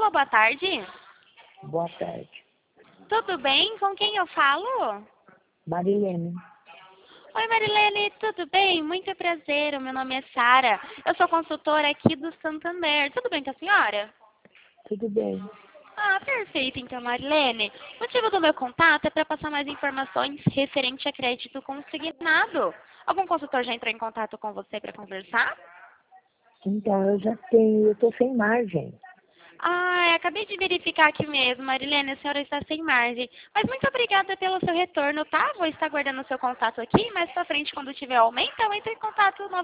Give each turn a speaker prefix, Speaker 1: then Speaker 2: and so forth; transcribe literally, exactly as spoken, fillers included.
Speaker 1: Alô, boa tarde.
Speaker 2: Boa tarde.
Speaker 1: Tudo bem? Com quem eu falo?
Speaker 2: Marilene.
Speaker 1: Oi, Marilene, tudo bem? Muito prazer, o meu nome é Sara. Eu sou consultora aqui do Santander. Tudo bem com a senhora?
Speaker 2: Tudo bem.
Speaker 1: Ah, perfeito, então, Marilene. O motivo do meu contato é para passar mais informações referente a crédito consignado. Algum consultor já entrou em contato com você para conversar?
Speaker 2: Então, eu já tenho, eu estou sem margem.
Speaker 1: Ah, acabei de verificar aqui mesmo, Marilene, a senhora está sem margem. Mas muito obrigada pelo seu retorno, tá? Vou estar guardando o seu contato aqui, mais pra frente, quando tiver aumento, eu entro em contato novamente.